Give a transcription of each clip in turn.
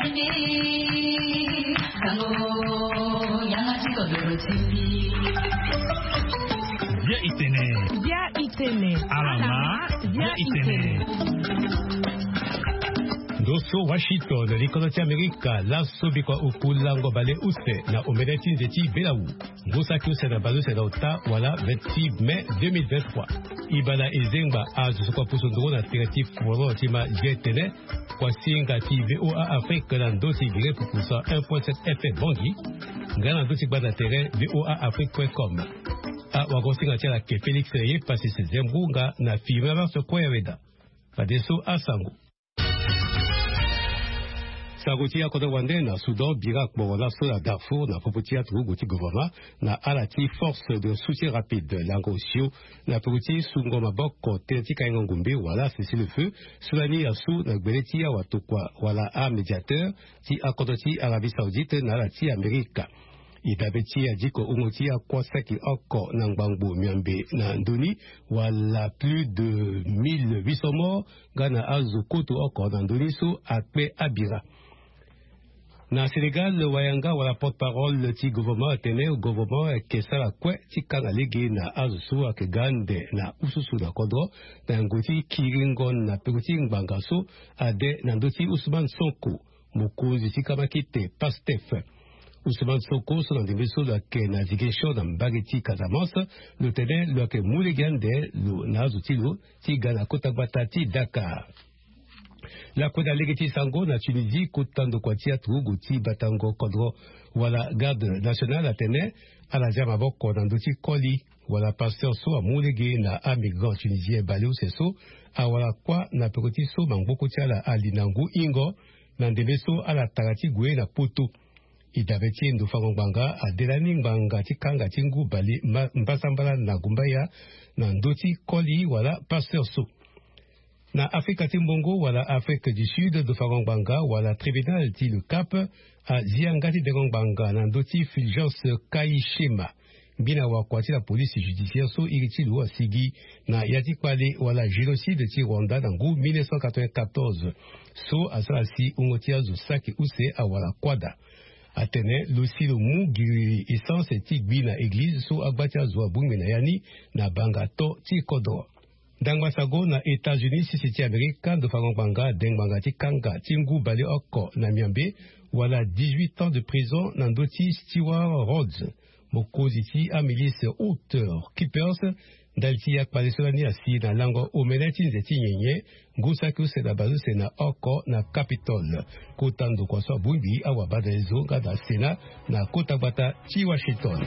Via Itene. Alama. Via Itene. Doso Washington, l'Économie Amérique, la Sobikwa Ukulango Bale Use, na Omedetin Zeti Belaou. Gosakyo Senabalu Senauta, voilà, 26 mai 2023. Ibala Ezengba, Azusukwa Pusundro, na Tirati Foro, Tima Jetene, Kwasinga Ti VOA Afrique, Landosi Gire pour Poussa 1.7 FM Bangui, Galandosi Bada Terrain, VOA Afrique.com. A Wagosinga Tia ke Félix Reye, passé ses Zembunga, na Fimava se Koyaveda. Fadeso Asango. Sagutia Kodawande na Soudan, Birak, Morona, Sola, Darfour, na Popotia, Trougouti, Govama, na Alati, force de soutien rapide, Langosio, na Popotia, Sungoma Boko, Tenti Kaingongumbi, voilà, c'est le feu, Soulani Assou, na Gweletia, Watokwa, voilà, un médiateur, Ti Akodoti, Arabie Saoudite, na Lati, Amerika. Idabeti a dit que Umoti a Kwasaki Oko, Nangbango, Miambe, Nandoni, voilà, plus de 1800 morts, Gana Azukoto Oko, Nandoni, so, Akpe, Abira. Na Sénégal, le Wayanga, wala porte-parole, le ti gouvernement atene au gouvernement ke sala kwe ti kanga lege na azusu ake gande na ususu na kodro na ngoti kiringon na pekuti ngbangaso ade na ndoti Ousmane Sonko mokozi ti kamakite Pastef. Ousmane Sonko so na ndimbeso la ke na zigesho na mbageti Casamance le tene lo ke moulegande lo na azuti lo ti gana kotagbata ti Dakar. La Koda Legeti Sango na Tunisie, Kotando Kwatia, Trougouti, Batango, Kodro, voilà, garde nationale Atene, à la Jamaboko, Nandoti Koli, voilà, pasteur So, à Moulégué, na Amigrant Tunisien, Baléo Seso, à voilà quoi, na Pekoti So, Mangoko Tiala, à Linango, Ingo, Nandebeso, à la Tarati Goué, na Poto. Idabeti Ndofangbanga, à Delaning Banga, Tikanga, Tingu, Bali, Mbasambala, Nagumbaya, Nandoti Koli, voilà, pasteur So. Na Afrique Timbongo, wala Afrique du Sud, de Farongbanga, wala tribunal ti le Cap, à Ziangati de Gongbanga, nandoti Fulgence Kaishema. Bina wakwati la police judiciaire so iriti lo asigi na yati kwale wala génocide ti Rwanda dangu 1994. So asalasi ungotia zo saki use a wala kwada. Atene losi lo mugi essence ti gbina église so agbatia zo abungi na yani na bangato ti kodro. Dangbasago na États-Unis, Sisiti Américain de Farongbanga, Dengbangati Kanga, Tingu Bale Oko, na Miambe, voilà 18 ans de prison, Nandoti Stewart Rhodes, Mokoziti Amélis Auteur, Keepers, Daltiak Palesolani Assi, na Lango Omenetin Zeti Nyenye, Gosaku Sedabazu Sena Oko, na Capitol, Kotando Kwaso Bumbi, Awabada Ezo, Gada Sena, na Kotabata, Ti Washington.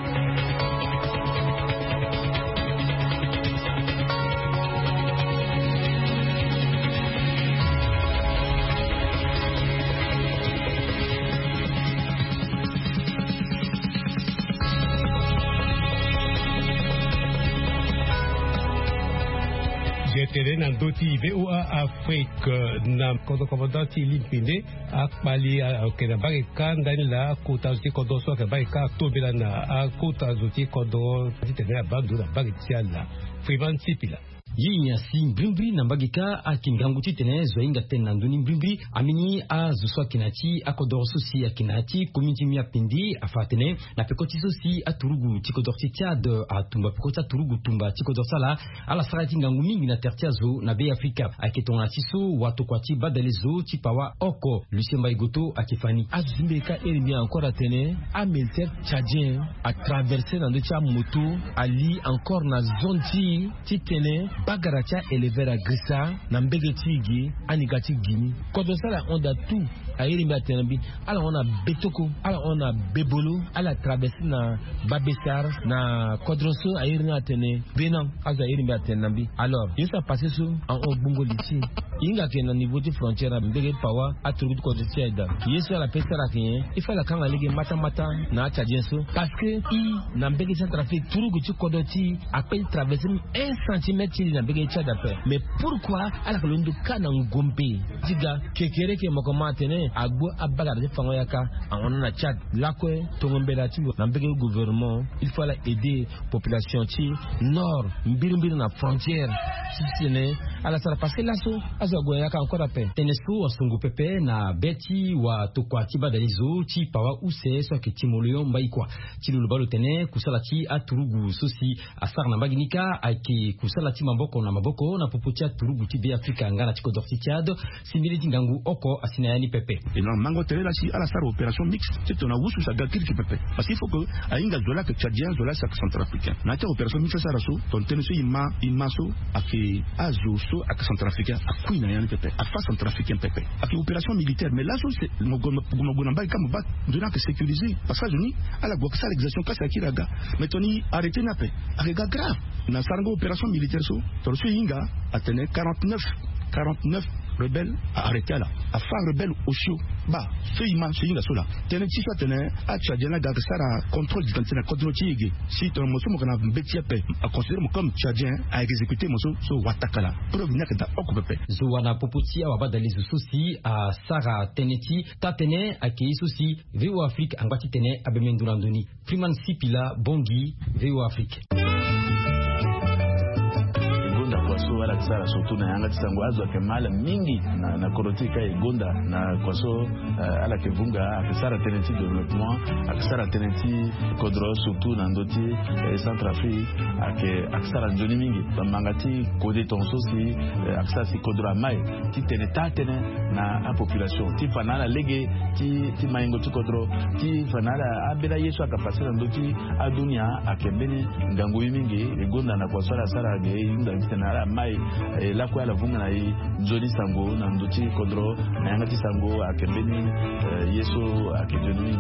Na ndoti VOA Afrique na kodo komandati limpine akpali kena barika ndani la kota zuti kodo so ke barika tobela na kota zuti kodo titene bandu na baritia la Freeman Tipila Yinyasi Mbrimbri na mbagika akinganguti tene zoinga tena nduni Mbrimbri amini a zuswa kinati akodorso si akinati community mi apindi afatene na pekoti sosi aturugu tikodorti tiad atumba pekota turugu tumba tikodorsala ala sarati ngangu mingi na tertia zo na be Afrika aketonga tiso watu kwati badalezo tipawa oko Lucien Baigoto akifani azimbeka elimia encore atene a militaire tchadien a traversé dans le tcha moto ali encore na zone titene Bagaracha elevera grisa na mbege tigi anigati gini kodosala onda tout ayiri mbatenabi ala ona betoko ala ona bebolo ala traverser na babesar na kodroso ayiri na tene benan aza ayiri mbatenabi alors yesa passer sur en obungo liti inga ke na niveau de frontière mbege pawa aturu kodrosia da yesa la pesara ke ifala kanga lege mata na tchadienso parce que i na mbege sa trafic turu guti kodoti appel traverser 1 cm na mbege tchada pe mais pourquoi ala kalondo kana ngombe diga kekere ke mokoma tene agbo abaga de fango yaka on na Tchad lakwe tongombe la tigo na mbege gouvernement il faut la aider population ti nord mbiri na frontière si tene ala sara parce que là so azago yaka encore ape tenesu wasungu pepe na beti wa tokwa tiba dalizo ti pawa use so ke timolio mbaikwa tilulu balo tene kusala ti aturugu sosi asar na maginika ake kusala ti maboko na popotia turugu ti be Afrika ngana tiko dorsitiado simili tingangu oko asinayani pepe ina mango tele la si ala sar opération mixte c'est on a wusu sa gakir ki pepe parce qu'il faut que ainga zola que tchadien zola sa centrafricain na ta opération mixte sa raso ton tenesu imaso ake azoso ak centrafricain akuina yani pepe afa centrafricain pepe ak opération militaire mais là c'est mogona mba comme ba donnant que sécuriser parce que joni ala go ça l'exaction ka sa kiraga mais toni arrêter na pe arrega grave na sarango opération militaire so to so inga atene 49 rebelles arrêtés là à faire rebelles au chiot bah c'est immense c'est une sola tene ti soit tene a tchadien ga sara contrôle d'identité na code notiege si ton moso mo kana betia pe a considérer comme tchadien a exécuter moso so watakala preuve nya ka okupepe zuwana popotia wa badalizo sosi a sara teneti tatene akei sosi VO Afrique angati tene abemendurandoni Freeman Sipila Bongi VO Afrique kwaso ala kisara surtout na yanga tisango azo kemala mingi na korotika egonda na kwaso ala kevunga akisara teneti développement akisara teneti kodro surtout na ndoti Centrafrique akisara njoni mingi bamangati kode tonso si akisara si kodro mai ti teneta tene na a population ti fanala lege ti maingo ti kodro ti fanala abela yesu akapasira ndoti adunia akembeni ngango mingi egonda na kwaso ala sara ge inda tena mai la kwa la vunga na njoni sango na ndoti kodro na yanga ti sango akembeni yesu akejoni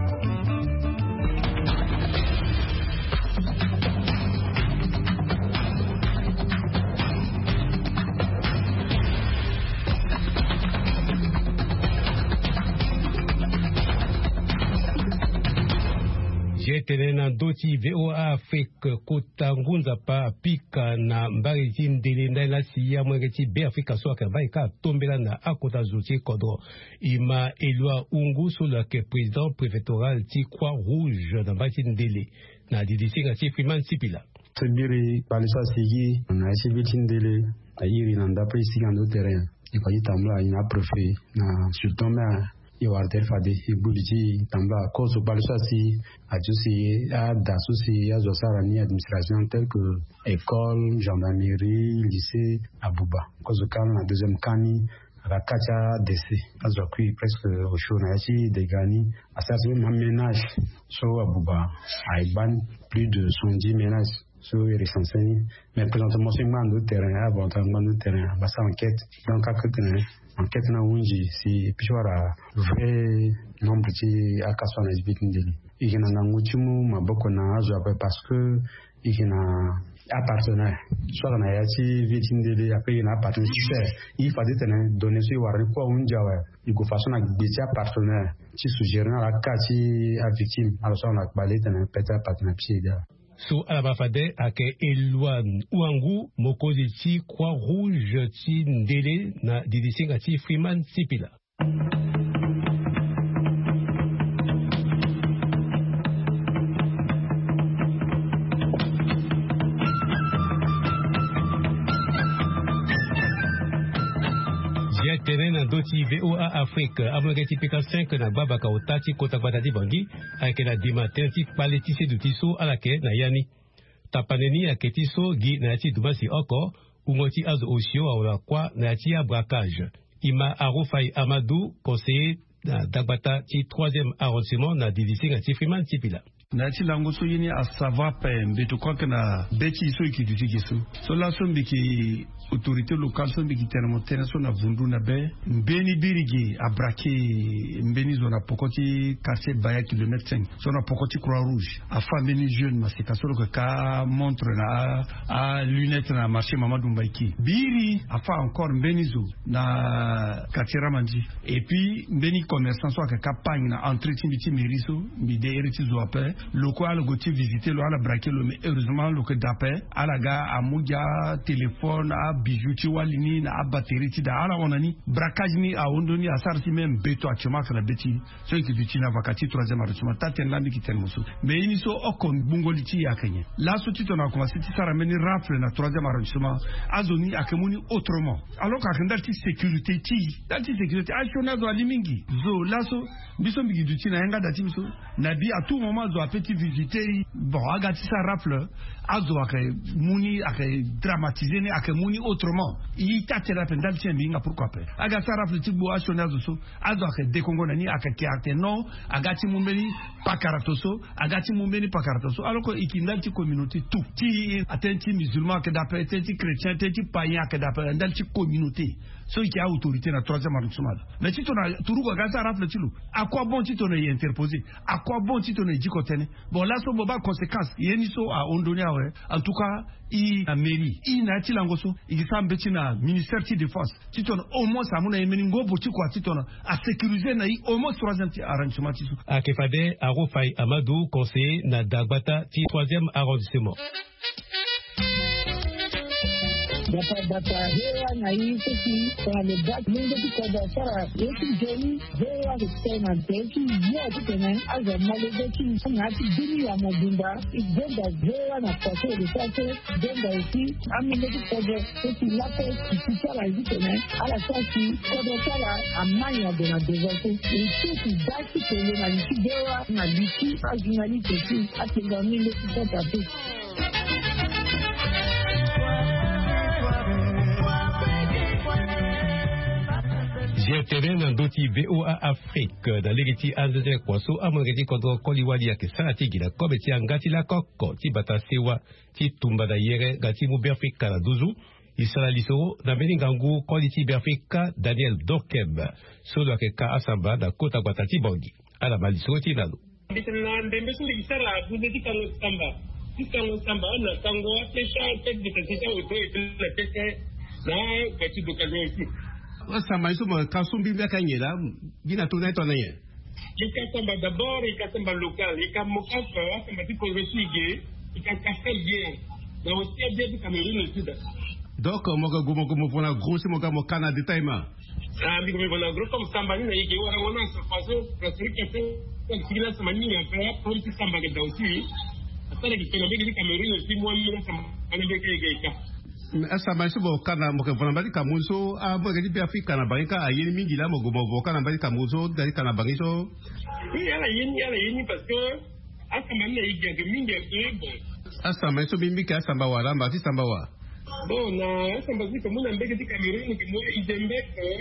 Tena doti VOA Afrique kotangunza pa pika na mbariti ndele na siya mwengeti be Afrika soka baika tombela na akota zuti kodro ima elwa ungu sur le président préfectoral ti Croix Rouge na mbariti ndele na didisinga ti Freeman Sipila tebiri palisa sigi na sibiti ndele ayiri na ndapa isiga ndo terrain ikwaji tambla ina préfet na surtout Iwartel fade ibuliji tamba koso balsasi ajusi a dasusi a zosara ni administration tel que école, gendarmerie, lycée Abuba. Koso kan na deuxième kani rakacha DC azokui presque au show na yachi degani asasi ma ménage so Abuba aiban plus de 110 ménages sur les recensés mais présentement c'est moins de terrain avant de terrain basa enquête donc à côté enquête na wunji si pishwara vrai nombre ti akaswa na jibiti ndeli ikina na nguchimu maboko na azo ape parce que ikina appartenant soit na yachi viti ndeli ape ina appartenant il fallait tenir donner sur wari kwa unja wa iko façon na gbeti appartenant ti suggérer na la kati a victime alors ça on a balé tenir peut-être appartenant psida So alabafade ake Elwan Uangu mokozi ti Croix Rouge ti ndele na didisinga ti Freeman Sipila. Tenen doti VOA Afrique amagati pika 5 na babaka otati kota kwatati bangi ake na dimatin ti paletisi du tiso alake na yani tapaneni aketiso gi na ti dumasi oko ungoti azo osio awla kwa na ti abracage ima arufai Amadou conseiller dagbata ti 3e arrondissement na didisinga ti Freeman Sipila na ti lango so yini a savoir pembe to kwa na beti so ikidutiki so la so mbiki autorité locale so mbiki termontena so na vundu na be mbeni birigi a braqué mbeni zona pokoti quartier baya kilomètre 5 so na pokoti Croix Rouge a fa mbeni jeune masika so que ka montre na a lunette na marché Mamadou Mbaiki biri a fa encore mbeni zo na quartier Ramandi et puis mbeni commerçant so que ka pagna entretien biti meriso mbi de héritier zo après loko ala goti visiter lo ala braquer lo mais heureusement lo que d'après ala ga amuja téléphone a bijouti walini na a batterie ti da ala onani braquage ni a ondoni a sarti même beto a chuma kana beti so ki duti na vakati 3e arrondissement taten lambi ki ten musu mais ini so okon bungoli ti yakanye la so ti tona commencé ti sara meni rafle na 3e arrondissement azoni akemuni autrement alors ka ndalti sécurité ti dalti sécurité ashona zo alimingi zo laso biso mbigi duti na yanga dati biso na bi à tout moment zo apeti visiter bon agati sa rafle azo ake muni ake dramatiser ne ake muni autrement i tatela pendal ti mbinga pourquoi pas aga sa rafle ti bo ashona zo so azo ake dekongo nani ake kiarte non agati mumeni pakaratoso agati mumeni pakaratoso alors que ikindal ti communauté tout ti atenti musulman que d'après ti chrétien ti païen que d'après ndal ti communauté so qui a autorité na 3e arrondissement mais si ton turugo aga sa rafle ti lo à quoi bon ti ton y interposer à quoi bon ti ton y kotene bon là so boba conséquence yeni so a ondonia ouais en tout cas i na mairie i na ti langoso i sa mbeti na ministère ti défense ti ton au moins ça mona yemeni ngobo ti quoi ti ton a sécuriser na i au moins 3e arrondissement ti so Akefade Arofai Amadou conseiller na Dagbata ti 3e arrondissement. Data hewa na hii sisi kwa lebak mungu tuko da sara yesu jeni hewa kutena teki ya tutene aza malebeki ngati dini ya mobimba igenda hewa na kwato de sase denda isi amine tuko da sisi lape kisala zitene ala sasi kodo sala amanya de na devote isi dasi kele na nchi hewa na bisi ajinali teki atingamile tutata tu GTV dans Doti VOA Afrique dans l'égiti Anzé Kwaso amongeti contre Koliwali ya Kesati gila kobeti angati la koko ti batasewa ti tumba da yere gati mu Afrika la duzu isala liso na beningangu koliti Afrika Daniel Dorkem solo ke ka asamba da kota batati bongi ala maliso ti nalo bitana ndembe sindi kisara buzeti kalo samba kisalo samba na tango pesha tek bitata oto na peke na gati dokazo Samba iso mo kasumbi mbeka nyela gina tuna ito na ye. Ika samba d'abord ika samba local ika mokafa samba ti konvesige ika kastelge na osia de Cameroun sud. Donc mo vona grosse mo gamo Canada taima. Mi go vona gros comme samba ni na ike wara wona se faso presque que kila samba ni ya pour ti samba ke dauti. Asala ki Cameroun sud mo mi na samba ani de ke Asamba iso kana mo ke vona bali kamuso a mo ke Afrika na banka ayeni mingi la mo go kana bali kamuso dari kana bangiso. Oui, ala yeni parce que asamba ni ike ke mingi e bon. Asamba iso bimbi ka asamba wala mbati samba wa. Bon, na asamba ziko muna mbeke ti Cameroun ke mo izembe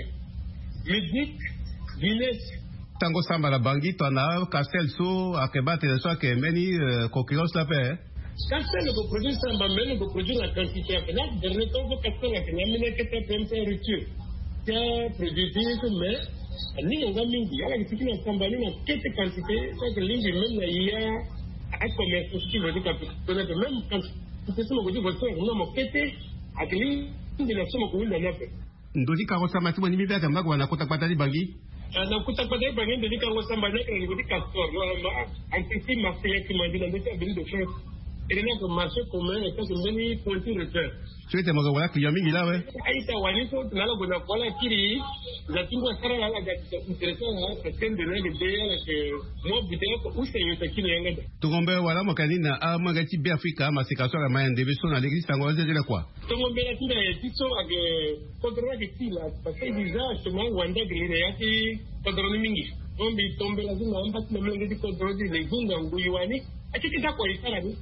musique village. Tango samba la bangi tona kastel so akebate so ke meni concurrence la paix. Castel ko produire samba meni ko produire la quantité là dernier temps ko castel ke nyamine ke te pense rupture. Que produire mais ni nga mingi ala ki na samba ni na kete quantité ça que lingi même na ya a commerce aussi veut dire que même quand c'est ça mo dit votre non mo kete akili ndi na somo ko wila na pe. Ndodi ka samba ti mo ni mi beka mbako na kota patali bangi. Na kuta patali bangi ndodi ka samba na ke ngodi castor no ma antisi marseille qui m'a dit na ndeti abini de faire. Et là, comme marché commun, et ça, c'est une pointure de terre. Tu es tellement voilà client mingi là ouais. Aïssa wani so tunala bona kola kiri la tingwa sara la ga intéressant là parce que de là de que moi bidé ko usenyo takini yanga. Tongombe wala mokanina a magati bi Afrika masikaso la mayande beso na l'église tango de quoi. Tongombe la tinda ya tiso age kontrola ke tila parce que déjà seulement wanda grire yaki kontrola mingi. Tombe la zina ambati na mlengi di kontrola di legunga nguyuani. Akikita kwa isara ni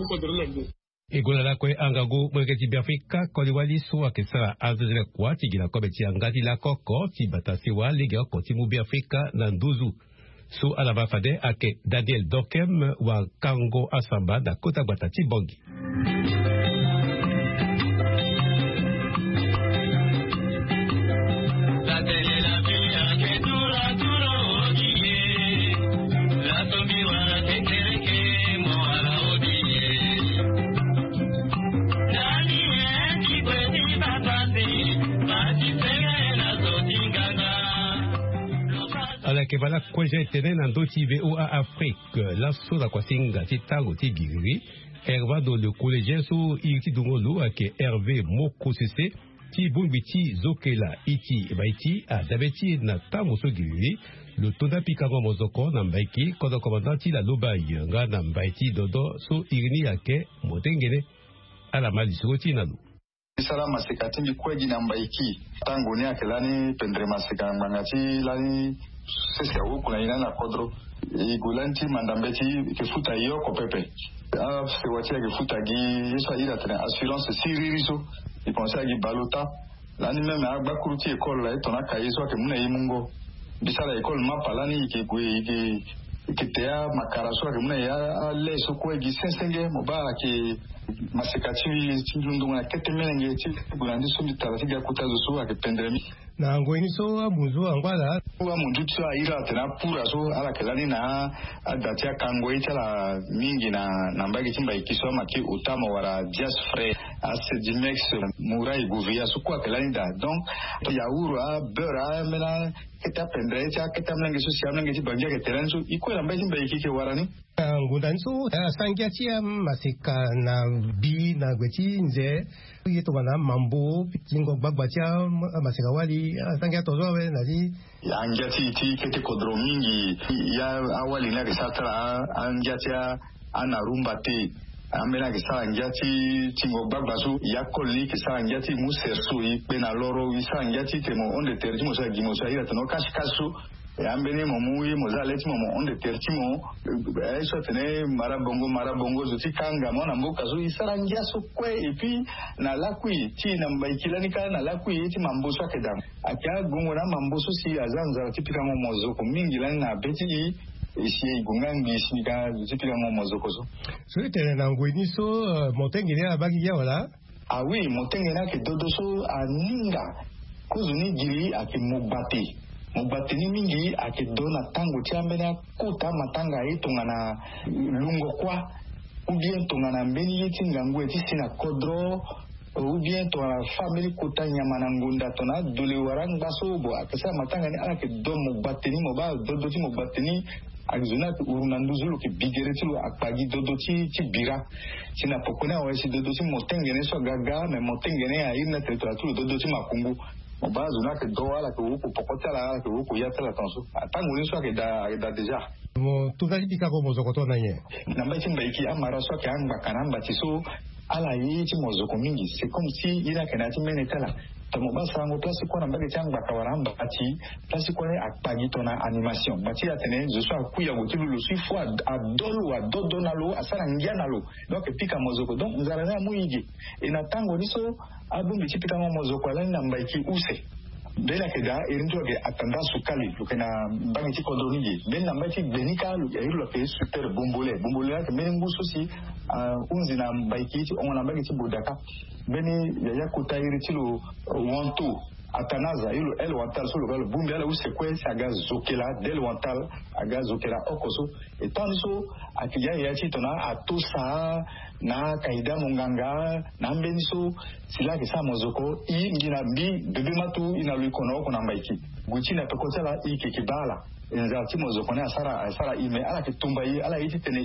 Egola la kwe angago mwegeti Afrika Koliwali so akesala azele kwa tigila kobeti angati la koko ti batasiwa liga koti mu Afrika na nduzu so alaba fade ake Daniel Dorkem wa Kango Asamba na kota batati bongi. kevala koje tene na ndoti VOA Afrique la sola kwa singa titango tigiri erva do le collégien so iti dungolo ake Hervé Moko Sese ti bumbiti zokela iti baiti a dabeti na tamoso giri le tonda pikango mozoko na mbaiki kodo komandanti la lobai nga na mbaiti dodo so irini ake motengene ala malisoti na lu Isara masikati mikweji na mbaiki tangu ni akelani pendre masika mangati lani sisi huku na inana kodro igulanti mandambeti kifuta yoko pepe se watia kifuta gi yeso ira tena assurance siririso iponsa gi balota lani meme agba kuruti école la etona kayeso ke muna yimungo bisala école mapa lani ke kitea makaraso ke muna ya leso kwegi sensenge moba ke masikati chindungu na ketemenenge ti bulandi so mitala tiga kutazo so ke pendremi na ngweni so abuzo angwala wa mundutu ira tena pura so ala kelani na adatia kangoi tala mingi na mbagi timba ikiso maki utama wara dias frère asedimex murai guvia so kwa kelani da donc ya ura beura mena keta pendre cha keta mlange so sia mlange tibanja ke teranso iko mbagi timba ikike warani ngundanso sangya tia masika na bi na gweti nze yeto bana mambo pingo bagbatia masika wali sangya tozo we naji anja ti kete kodro mingi ya awali na kisatra anja tia ana rumba te amena kisa anja ti tingo bagbaso ya kolli kisa anja ti muserso ipe na loro kisa anja ti temo onde terjimo sa gimosa ira tono kashikasu ambeni momui mozaleti momo onde tertimo eso tene marabongo zuti kanga mona mboka zo isarangia so kwe epi na lakui ti na mbaikilani kana na lakui ti mamboso akedam akia gongo na mamboso si azanza tipika momozo ko mingi lani na beti isi gungangi sika tipika momozo ko so tene na ngweni so motengene abagi ya wala ah oui motengene ke dodoso aninga kuzuni giri akimubati mubatini mingi akedona tango tiambena kuta matanga itungana lungo kwa ubien tungana mbeni yiti ngangu eti sina kodro ubien tungana family kuta nyamana ngunda tona duli warang baso bo akesa matanga ni akedo mubatini moba dodoti mubatini akizuna urunanduzulu ki bigereti lu akpagi dodoti ti bira sina pokona wesi dodoti motengene so gaga me motengene a ina territoire dodoti makungu bazo na ke doala ke uku pokotala ke uku yatala tanso atangu ni so ke da deja mo tungali bika ko mozoko na ye na mbati mbaiki amara so ke anga kanamba tiso ala yi ti mozoko mingi c'est comme si ina kenati menetala tamo basa ngo place ko na mbage tanga kawaramba ati place ko ne akpagi tona animation bati atene je so akuya gotilu lu sifo adolo adodonalo asana ngianalo donc pika mozoko donc nzarana muigi ina tango niso abumbi chipika mozoko ala na mbaiki use bela keda erinto ke atanda sukali lukena bangi ti kodonigi ben na mbaiki benika lu ya iru ke super bombole ke mengu sosi unzi na mbaiki ti on na mbaiki ti bodaka beni ya kutairi ti lu wanto atanaza ilo el wantal so lo bumbi ala usekwe saga zokela del wantal aga zokela okoso etanso akiya ya ti tona atosa na kaida munganga na mbeniso sila ke sa mozoko i ngina bi bebe matu ina luikono ko na mbaiki guchi na pekotela i kekibala nzati mozoko na asara ime ala ke tumba i ala iti tene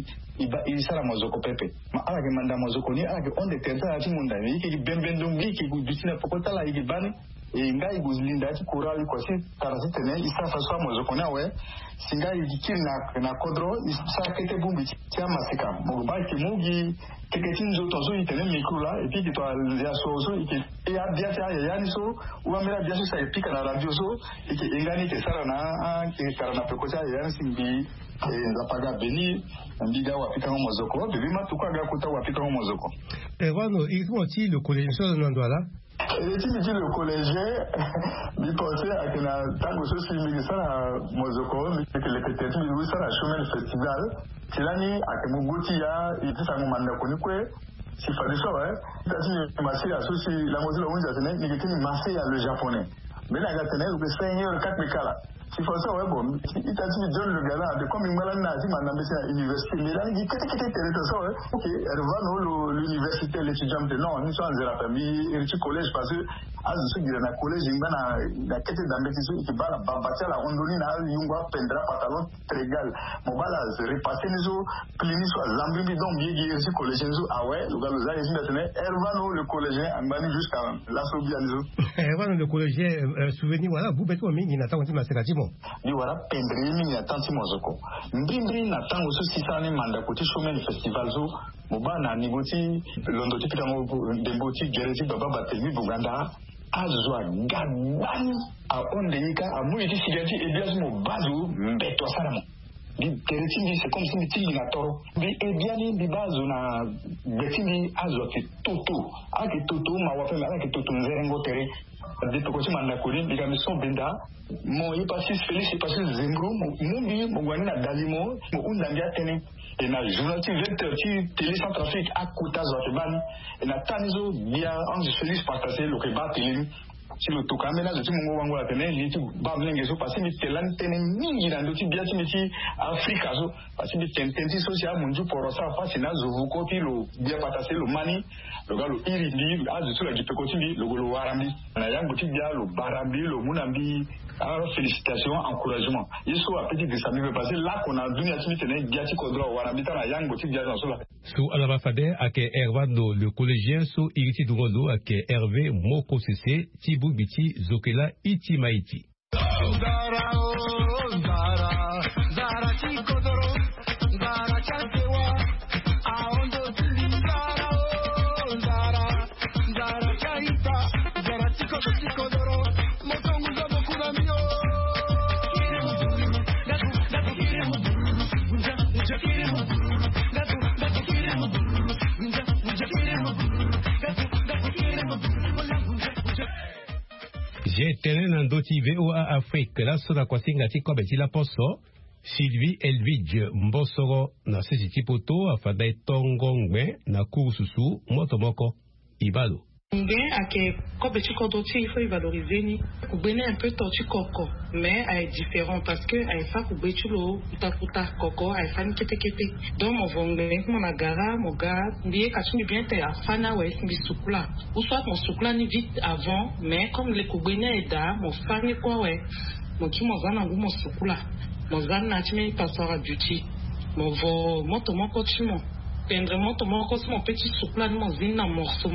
i sara mozoko pepe ma ala ke manda mozoko ni ala ke onde terza ati munda i ke bembendo ngi ke guchi na pekotela i bani ngai guzlinda ti kurali kwa si tarasi tene isafa so mozoko na we singai dikiri na kodro isa kete bumbi ti amasika mo ba ki mugi keketin zo to so itene mikula et puis to ya so ike ya bia ta ya ni so wa mera bia so sa epika na radio so ike ingani ke sara na ke karana pekocha ya simbi nzapaga beni ndiga wapika mozoko bebi matuka ga kuta wapika mozoko wano ikmo ti le collège so no ndwala eti mi le collège mi pensé à que na tango so si mi sara mozoko mi ke le peteti mi sara chemin festival tilani akemuguti ya itisa ngumanda kunikwe sifadi so tati masi ya so si la mozilo unja tene ni ketini masi ya le japonais mais la gatene que seigneur 4 mikala il faut ça ouais bon il t'a dit John le gars là de comme il m'a dit madame c'est université mais là il dit qu'est-ce ça ouais OK elle va dans l'université l'étudiant de non nous sommes à la famille et du collège parce que à ce qui est dans le collège il va na quête d'ambétition qui va la bâtir la randonnée là il va pendra pantalon très égal mon bala repasser les eaux plini soit zambimbi donc bien du collège ah ouais le gars le zai elle va dans le collège en bani jusqu'à la sobianzo elle va dans le collège souvenir voilà vous beto mingi na tanti masekatimo ni voilà pendri mingi na tanti mozoko mbindri na tango so sisane manda koti chemin festival zo mobana nigoti londo tipita mo demboti gerezi baba batemi buganda azwa gabani a onde yika a muiti sigati e bias mo bazu mbeto salamo di gerezi c'est comme si miti na toro di e biani di bazu na betini azwa ki toto aki toto ma wape ma aki toto nzerengo tere di tokosi manda kuri di kamiso benda mo yi pasis felice yi pasis zembro mumbi mo gwani na dalimo mo undambia tene et na journaliste vecteur qui télé sans trafic à Kouta Zotebani et na tanizo via en felice partager le rebat télé si le tout kamena de mon wango la tene ni tu bablenge so passer mi telan tene mingi na ndoti bia ti miti Afrika so passer mi tenti social munju pour ça face na zo kopi lo bia partager le mani le gars le irindi a de la gipekoti le golo warambi na yango ti bia le barambi le munambi. Alors félicitations, encouragement. Il faut à petit que ça me passer là qu'on a donné à Timitene, Giati Kodra, ou à la Yang, Boutique Diazan Sola. Sous Alabafade, avec Hervano, le collégien, sous Iriti Dungolo, avec Hervé Moko Sese, Tibou Biti, Zokela, Iti Maiti. J'ai tenu un doti VOA Afrique, là, sur la Kwasinga Tiko Betila Poso, Sylvie Elvidge Mbosoro, na Sesi Tipoto, afadai Tongongwe, na Kurususu, Motomoko, Ibalo. Bien, avec Kobeti Kodoti, il faut y valoriser ni. Koubene un peu torti koko, mais elle est différent parce que elle fait Koubeti lo puta koko, elle fait kete kete. Donc mon vongbe, mon agara, mon gars, lié kachumi bien te afana ouais simbi soukla. Ou soit mon soukla ni vite avant, mais comme les Koubene est da, mon fani quoi ouais, mon qui mon zan angou mon soukla, mon zan natime passera duty, mon vo mon coachement. Pendrement mon petit soukla mon zina morceau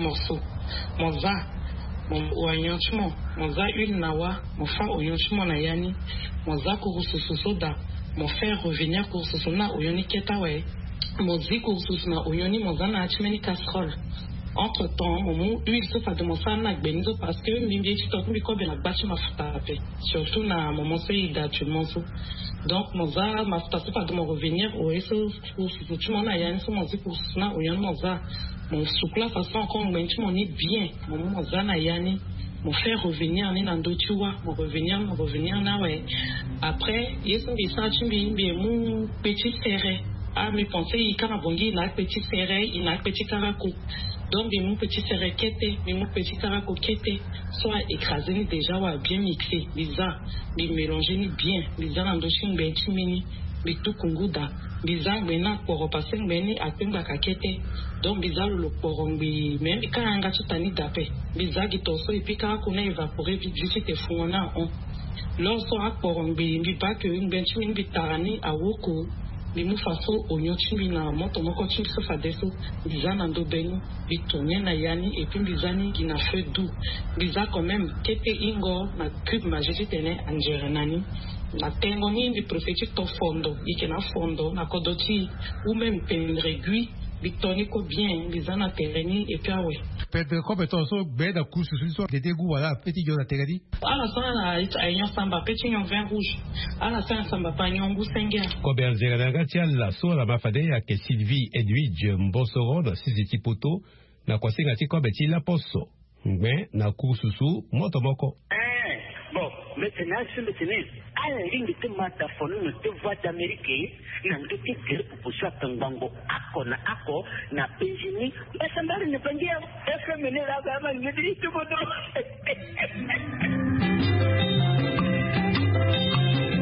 mon za mon oyanchement mon za huile nawa mon fa oyanchement na yani mon za kurususu soda mon faire revenir kurususu na oyoni ketawe mon zi kurususu na oyoni mon za na achimeni casserole. Entre temps, mon huile se fait de mon sang na benzo parce que mimbi chitok mi ko bela bachi mafuta pe surtout na moment se ida tu monso. Donc mon za mafuta se fait de mon revenir au eso kurususu tu mon na yani so mon zi kurususu na oyoni mon za mon soukla façon comme ben tu m'en est bien mon za na yani mon faire revenir ni nando tu vois mon revenir na ouais après yeso bi sa tu bi mon petit serré ah mais pensez il kana bongi na petit serré il na petit caracou. Donc, mon petit serré mon petit caracou soit écrasé déjà ou bien mixé, bizarre, mais mélangé bien, bizarre en dessous, ben timini, mais tout kunguda, bizarre maintenant pour repasser meni à pemba kakete. Donc, bizarre le porombi, même quand un gâteau tani d'appel, bizarre qui torso et puis caracou n'a évaporé vite, juste te fouana on. Lorsqu'on a porombi, il pas que une benchimini bitarani à woko. Les moufaso oignon chimina moto moko chim se fadeso bizana ndo benu bitonya na yani et puis bizani qui n'a fait doux biza quand même kete ingo na cube majeti tene angerenani na tengo ni bi prophétique to fondo ikena fondo na kodoti ou même penregui bitoni ko bien bizana tereni et puis awe peut-être compétence so beda kusu so de dégoût voilà petit yo na teredi ala sana ayo samba petit yon vin rouge ala sana samba pagnon gusenga ko benzera ngatia la so la mafade ya ke Sylvie Edwidge Mbosoro na Sisi Poto na kwasinga ti ko beti la poso ngbe na kususu motomoko bon maintenant c'est maintenant à la ligne de mata fonu no te voix d'Amérique na ndoti gere pour ça tangango ako na penjini basa mbali ne pangia FM ne la kama ni tout bodo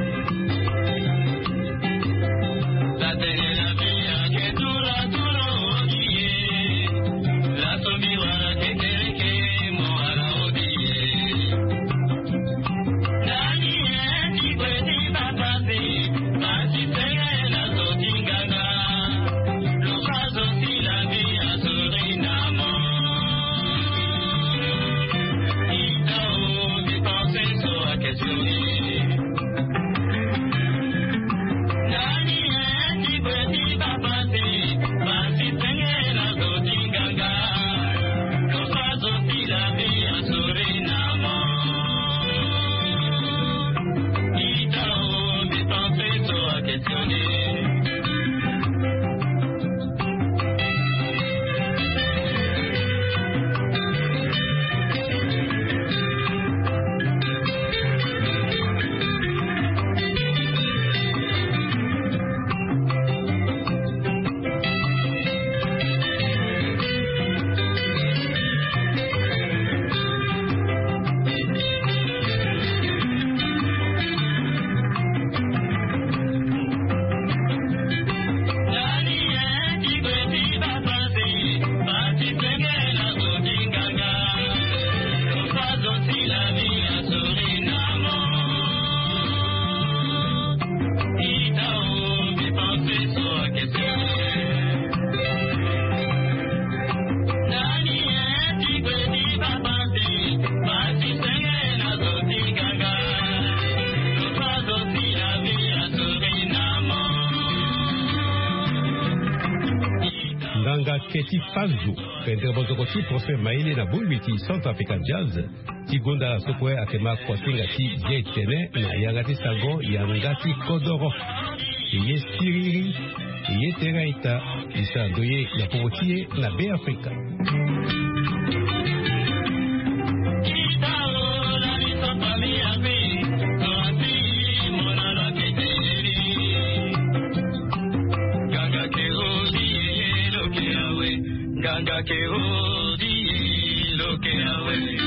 keti fazu pendre bozokoti Prosper Maile na bulbiti Central African Jazz tigonda sokwe akema kwasinga ti jetene na yangati sango yangati kodoro iye siriri iye teraita isandoye na povotie na be Afrika. Ganga ke hodi lo ke awe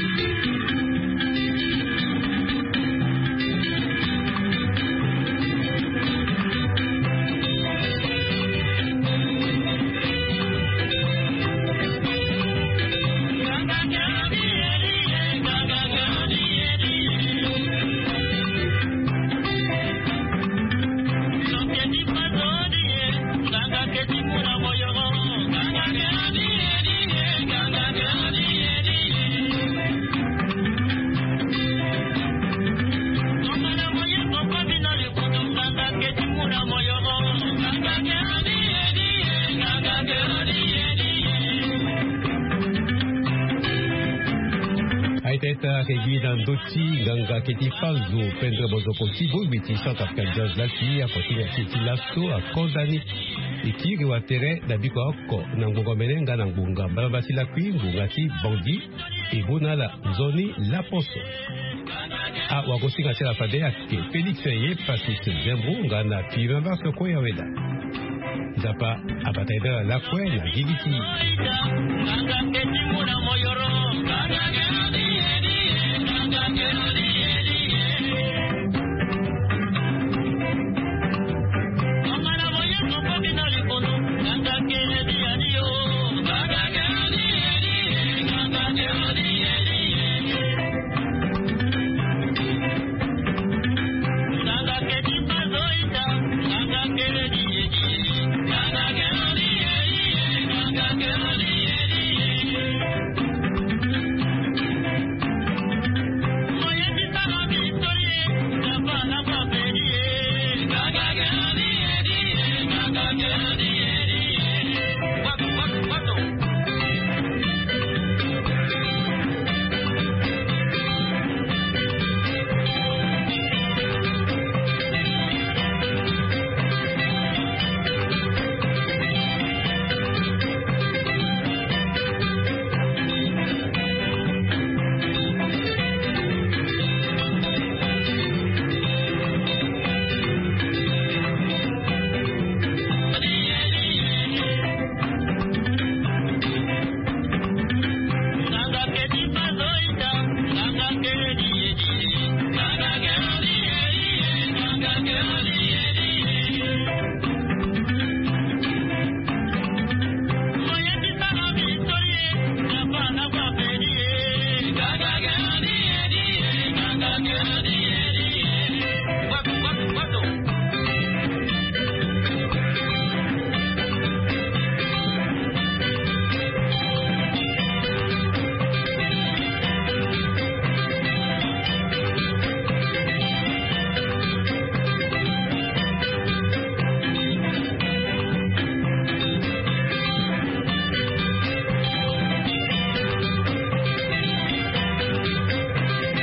Aiteta kegida ndoti ganga keti fazo pendre bozokoti bulbiti Central African Jazz lati akotini akiti laso akondani ikiri wa tere na biko oko na ngunga menenga na ngunga balabasi la kui ngunga ti bandi ibuna la zoni la poso a wakosinga tela fade ake Felix ye pasiste zembunga na pimamba soko ya weda zapa apataida la kwe na giliti.